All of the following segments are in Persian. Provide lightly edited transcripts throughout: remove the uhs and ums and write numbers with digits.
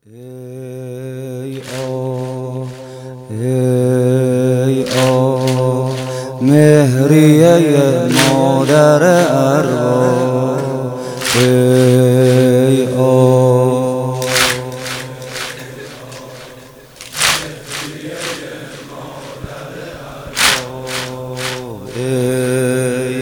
ای آه ای آه مهریه مادر ارواح ای آه ای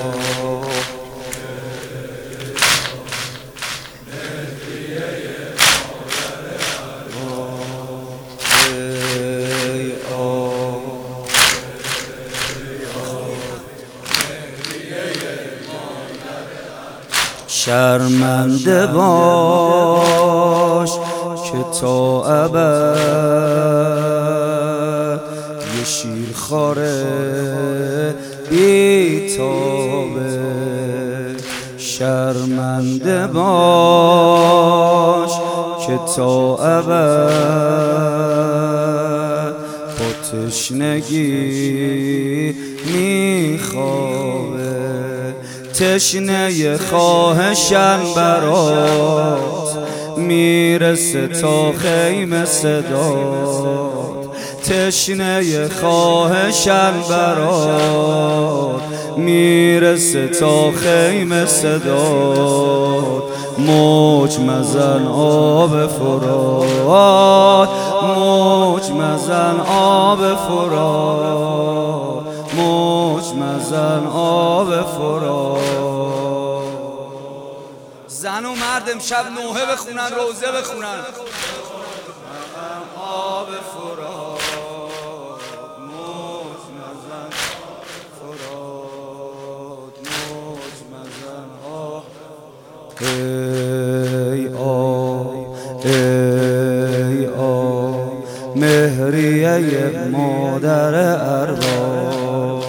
شرمنده باش که تا ابد یه شیرخواره بی‌تابه. شرمنده باش که تا ابد با تشنگی میخوابه. تشنه خواهشن برات میرسه تا خیمه صدات. تشنه خواهشن برات میرسه تا خیمه صدات. موج مزن آب فرات، موج مزن آب فرات، موج مزن آب فرات. زن و مرد امشب نوحه بخونن، روزه بخونن. آب فرات، موج مزن فرات، موج مزن آب. ای آه ای آه مهریه مادر ارواح.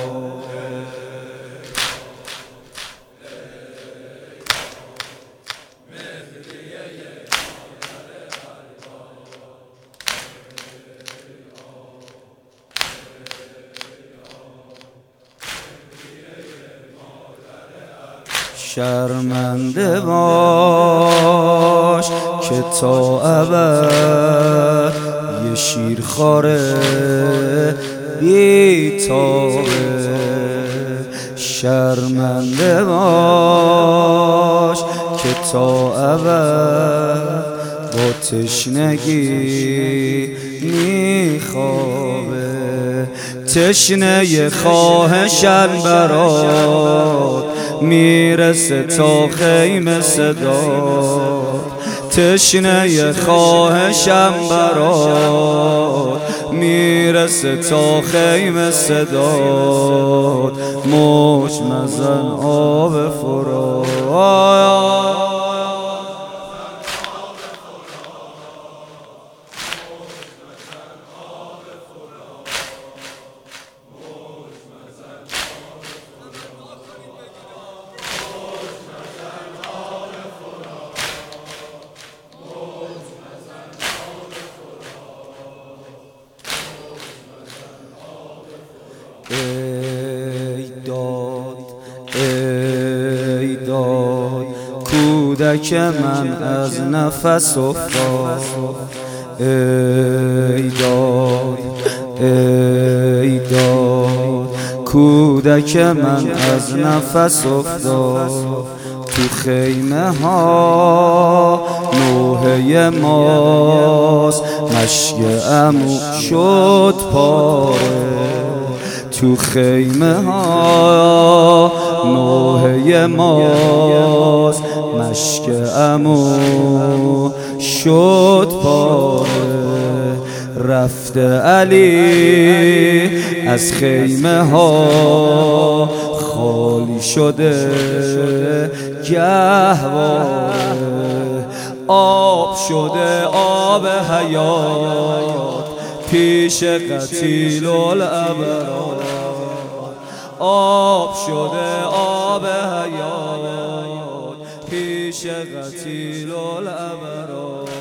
شرمنده باش که تا ابد یه شیرخواره بی‌تابه. شرمنده باش که تا ابد با تشنگی میخوابه. تشنه خواهشن برات میرسه تا خیمه صدات. تشنه خواهشم برات میرسه تا خیمه صدات. موج مزن آب فرات. ای داد ای داد کودک من از نفس افتاد. ای داد ای داد کودک من از نفس افتاد. تو خیمه ها نوحه ماست، مشک عمو شد پاره. تو خیمه ها نوحه ماست، مشک عمو شد پاره. رفته علی از خیمه ها، خالی شده گهواره. آب شده آب حیات پیش قتیل الابرار. آب شده آب حیات پیش قتیل الابرار.